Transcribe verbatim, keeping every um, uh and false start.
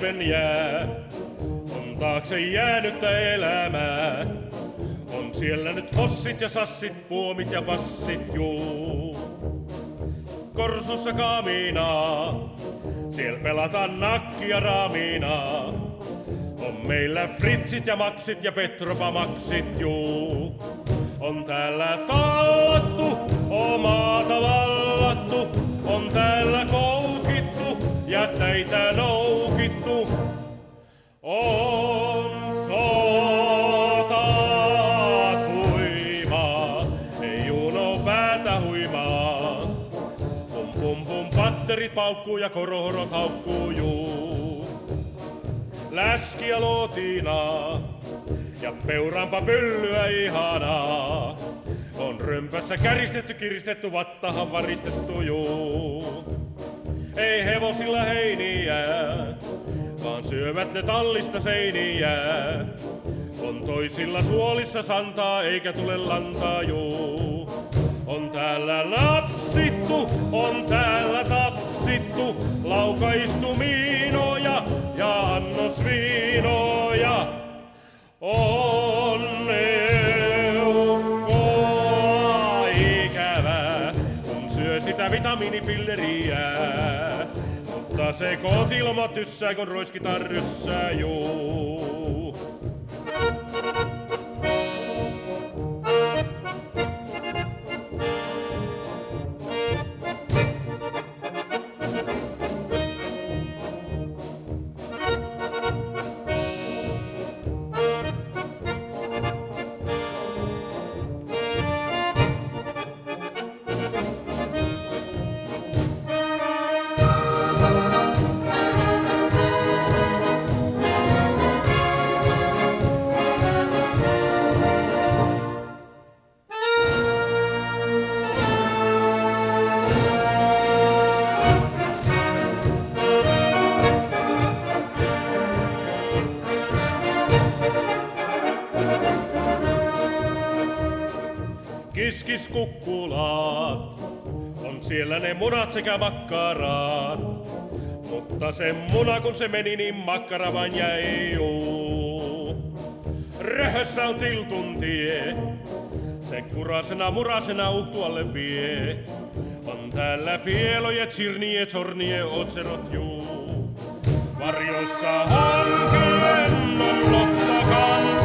muuten jää. On taakse jäänyttä elämää. On siellä nyt fossit ja sassit, puomit ja passit, juu. Korsussa kaminaa, siellä pelataan nakkia raminaa. On meillä fritsit ja maksit ja petropamaksit, juu. On täällä tallattu, omaata vallattu. On täällä koukittu ja teitä noukittu. On sota tuimaa, ei juno päätä huimaa. Pum pum pum patterit paukkuu ja korohorot haukkuu, juu. Läski ja lootinaa ja peuraanpa pyllyä ihanaa. On römpässä käristetty, kiristetty, vattahan varistettu, juu. Ei hevosilla heiniä, vaan syövät ne tallista seiniä. On toisilla suolissa santaa, eikä tule lantaa, juu. On täällä napsittu, on täällä tapsittu, laukaistu miinoja ja annos viinoja. On eukkoa ikävää, kun syö sitä vitamiinipilleriä. Mutta se kotiloma tyssää, kun roiskitaan ryssää, juu. Kiskiskukkulat, on siellä ne munat sekä makkarat. Mutta se muna kun se meni, niin makkara vain jäi, juu. Röhössä on tiltun tie, se kurasena murasena uhtualle vie. On täällä pieloje, tsirnie, tsornie, otserot, juu. Varjossa hankeen on lottakan.